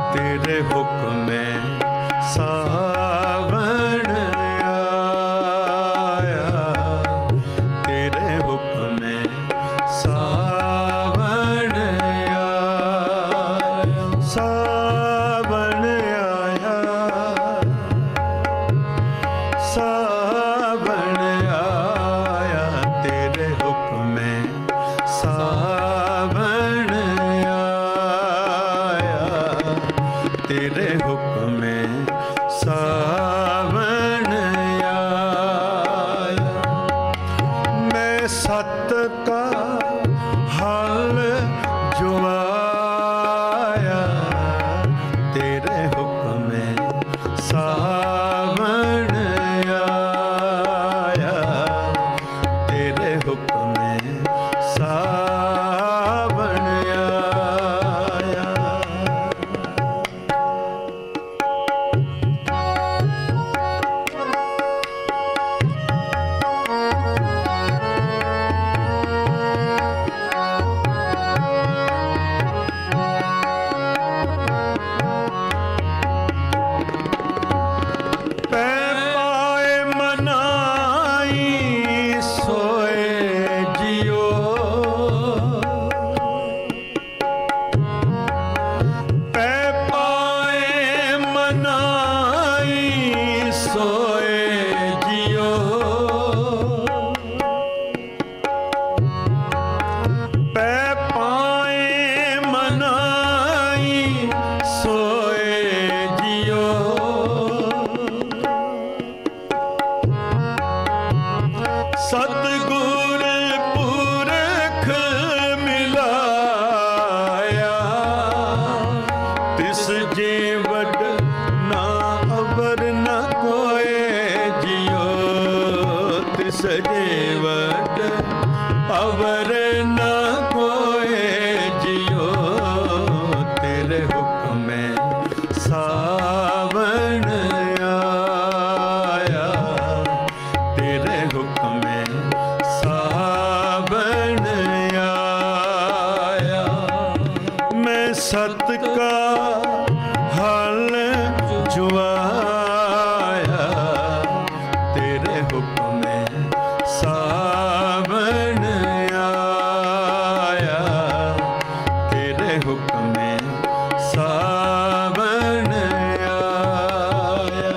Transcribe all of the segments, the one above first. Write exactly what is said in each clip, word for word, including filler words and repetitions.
तेरे हुक्म में सावन आया, तेरे हुक्म में सावन आया, सावन आया, सावन आया, तेरे हुक्म में सावन आया, तेरे हुक्म में सावन आया। मैं सत का हल जुआया, तेरे हुक्म में सावन आया, तेरे हुक्म में सावन आया। सतगुर पुरख मिलाया, तिस जीवट ना अवर न कोय जियो, तिस जीवट अवर न कोय जियो, तेरे हुक्म में सावन आया, तेरे हुक्म में सावन आया। मैं सत का हल जुआया, तेरे हुक्म में सावन आया, तेरे हुक्म में सावन आया।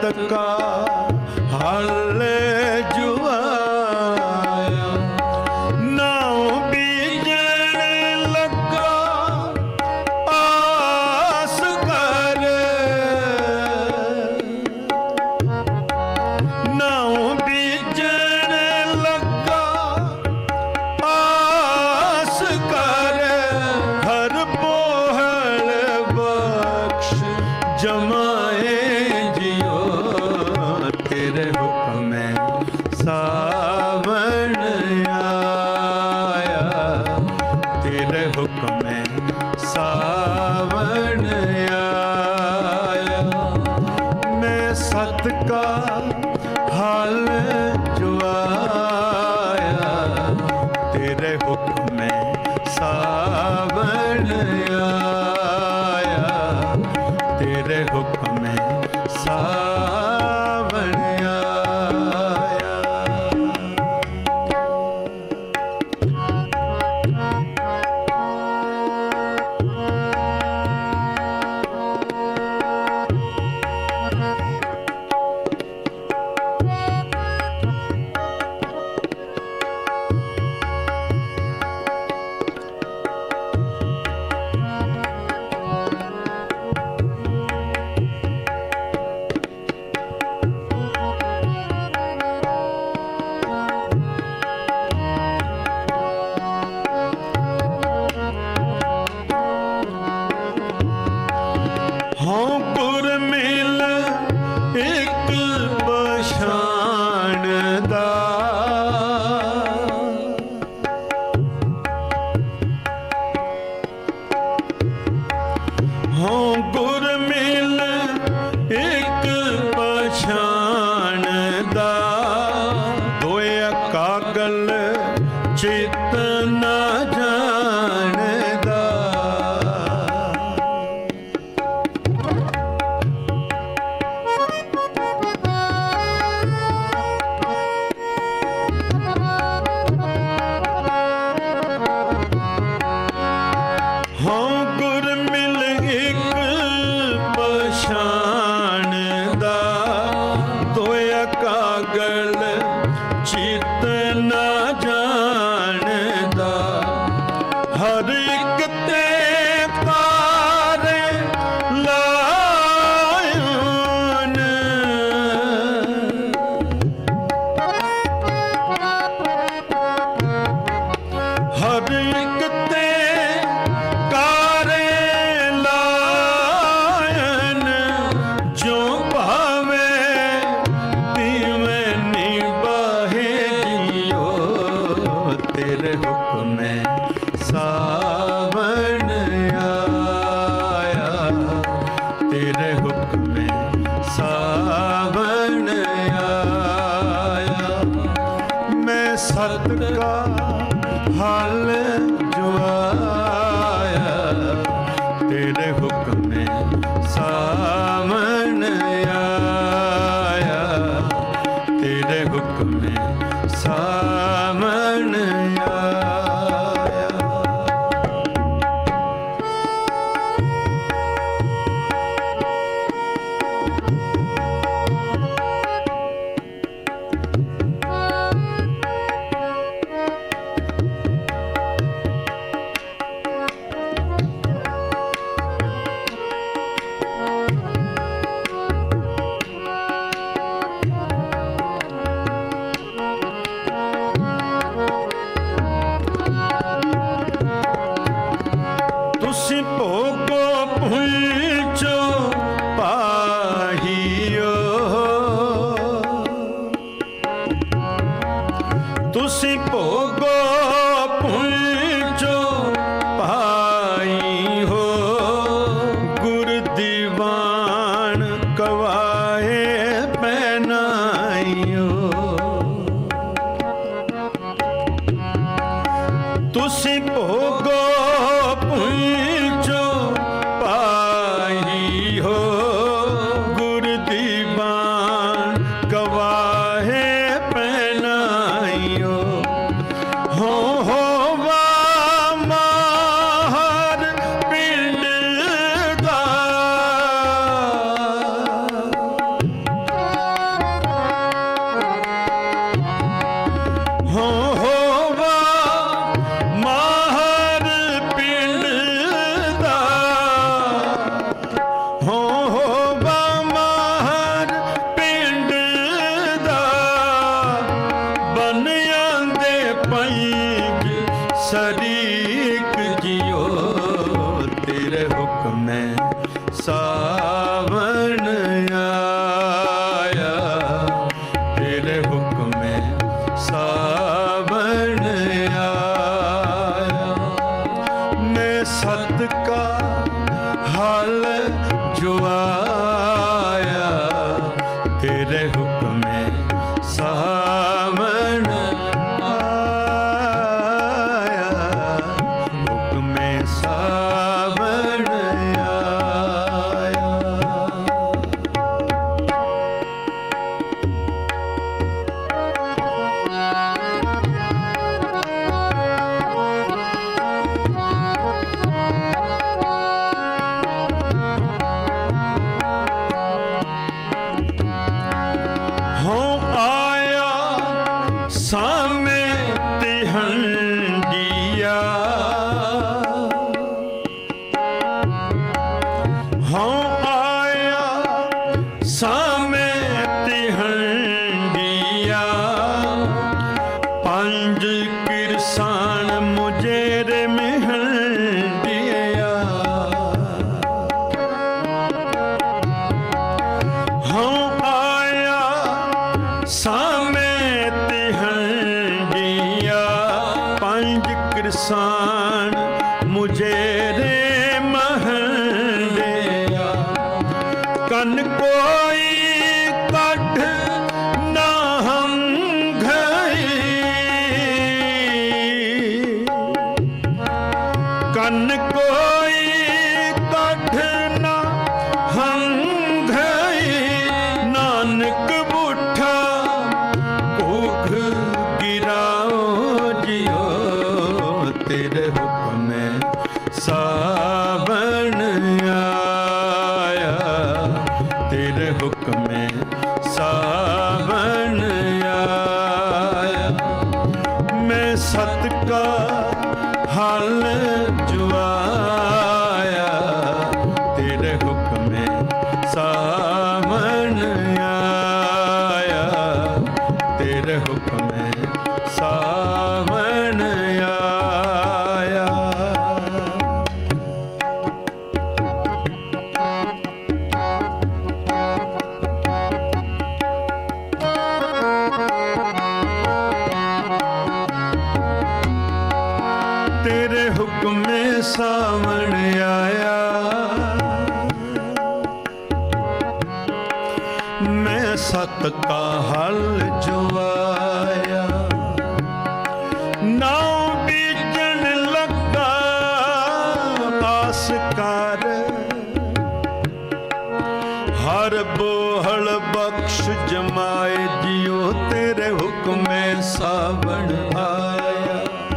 का हल जुआया, नाव बीजन लगा आस कर, नाव बीजन लगा आस कर, हर बोहल बख्श जमाए जियो, तेरे हुक्म में सावन आया, तेरे हुक्म में सावन आया, मैं सत का हाल जुआया, तेरे हुक्म में सावन आया, तेरे हुक्म में सावन आया। हों पुर मिल एक पछाण दा, हों पुर मिल एक पछाण दा, होया कागल चित ना जानदा, हों गुर मिल एक पछाण दा, दोया कागल चित ना जानदा, हर एक ते तारे लायन, हर एक ते कारे लायन, जो भावे तिवें निभाए जियो, तेरे हुक्म में सावन आया, तेरे हुक्म में सावन आया, मैं सत का हाल जुआया, तेरे हुक्म में सावन आया, तेरे हुक्म में सावन आया। तुसी भोगो भुलचो पाहियो, तुसी भोगो भुलचो पाई हो, गुर दीवान कवाए पहनाइयो, तुसी भोगो भुलचो पाई हो, गुर दीवान गवाहे पहनाइयो, हो हो वा माहर पिंड दा, सामेत हंडिया पंज किरसान मुझेरे में हंडिया हम आया सामेत हंडिया पंज किरसान मुझेरे महंडिया कन कोई कठ ना हम गए कन कोई कठ ना हम गए नानक बूठा भूख गिराओ जियो तेरे हुक्म सावन आया तेरे हुक्म सावन आया मैं सत का हल जुआया तेरे हुक्म सावन आया तेरे हुक्म सावन आया तेरे हुक्म सावन आया मैं सत का हल जुआया नाव बीजन लगा आस कर हर बोहल बख्श जमाए जियो तेरे हुक्म सावन आया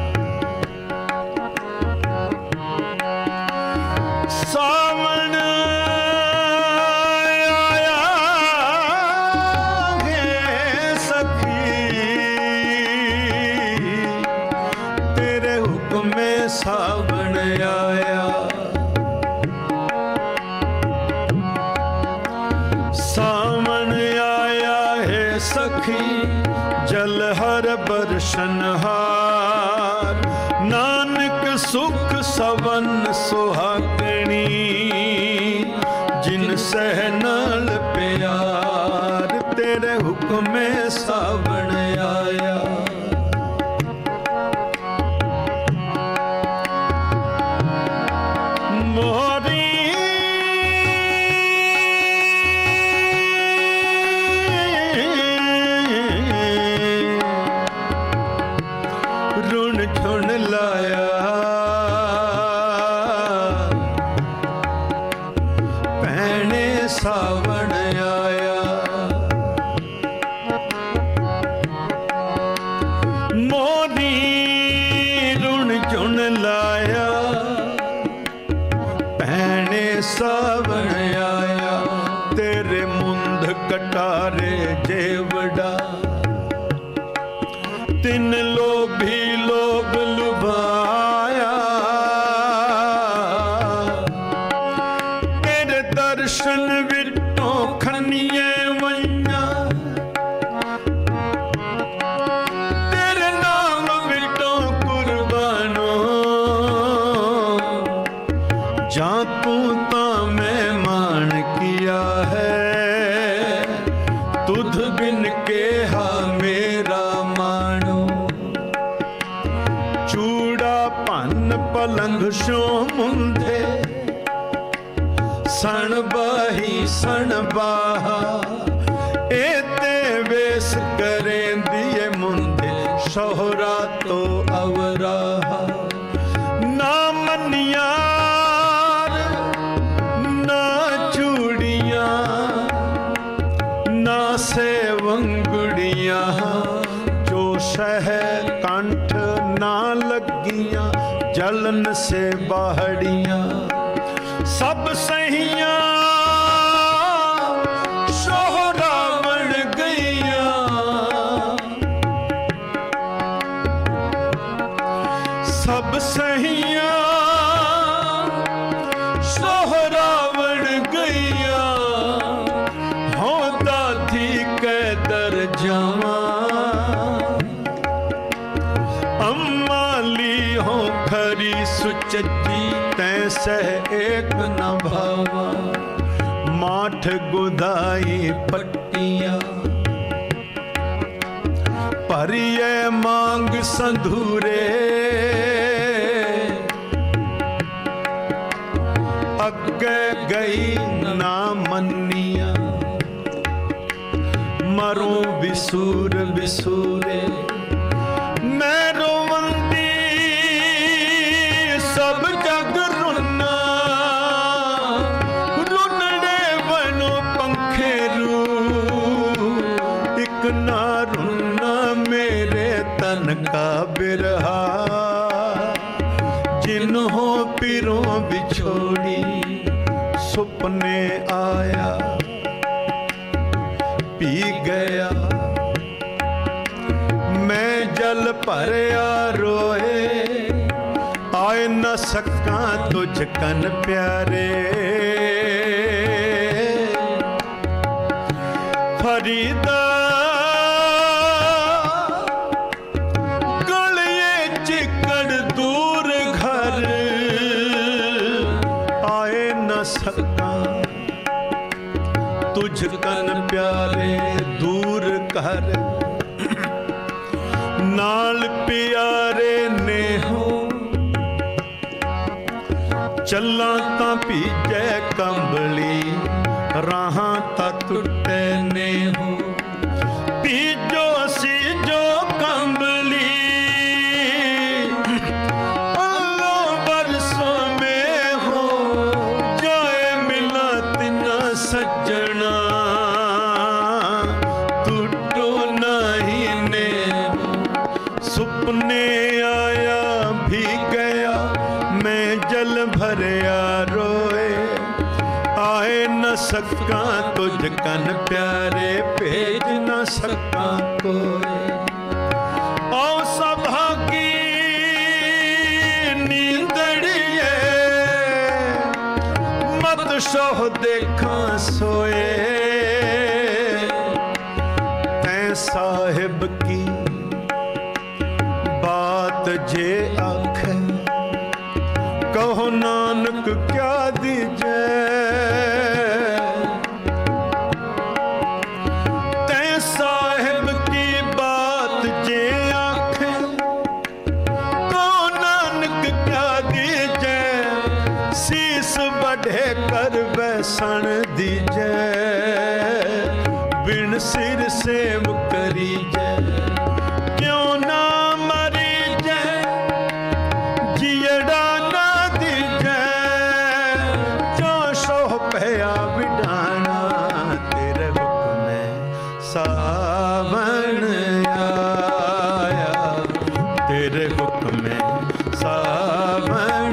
सावन आया है सखी तेरे हुक्म सावन आया सावन आया है सखी जल हर बरसनहार नानक सुख सवन सुहागणी जिन सह नाल प्यार तेरे हुक्म सावन आया मोरी रुण झुण लाया पहने सावन आया मोरी रुण झुण लाया पहने सावन आया तेरे मुंद कटारे जेवड़ा तिन लोभी लोभ लुभाया तेरे दर्शन विटो खनिए वन्या तेरे नाम विटो कुर्बानो जा तू ता मैं मान किया है तुध बिन के हा मेरा मानो चूड़ा पन पलंग शो मुंधे सण बाही सण बाहा एते वेस करें दिए मुंधे शोहरा तो अवराहा ना मनियार ना चूड़ियां ना सेवंगुड़ियां जो शह कंठ ना लगियां जलन से बाहड़ियां सब सहियां शोहरा बन गईयां सब सहियां शोहरा बन गईयां चची तै सह एक न भावा। माठ गुदाई पट्टियां परिये मांग संधूरे। अगे गई ना मनिया मरूं बिसूर बिसूरे। मैं रोवंदी सब जग रुन्ना रुनड़े बनो पंखे रू। एक ना रुन्ना मेरे तन का बिरहा जिन्हों पिरों बिछोड़ी। सुपने आया पी गया मैं जल भरया रोए। आए न सका तुझ कन प्यारे। फरीदा गलिए चिकड़ दूर घर। आए न सका तुझ कन प्यारे दूर कर। नाल प्यारे ने हो चला ता भीजे कंबली। राहां ता टुटे ने हो पीजो सी जो कंबली। अल्लो बरसों में हो जाए मिला तिना सज्जना। टूटो नहीं ने सुपने आया भी गया मैं जल भरया रोए। आए न सका तुझ कन प्यारे भेज न सका कोई। ओ सभा की नींदड़िए मत सोह देखा सोए। तैं साहिब की बात जे आख कहो नानक क्या दीजे। तैं साहिब की बात जे आख कहो नानक क्या दीजे। शीस बढ़े कर बैसन दीजे बिन सिर से मुकरी जय। क्यों ना मरी जय जियड़ा ना दीजे। जो सोह पया बिडाना तेरे हुक्म सावन आया। तेरे हुक्म सावन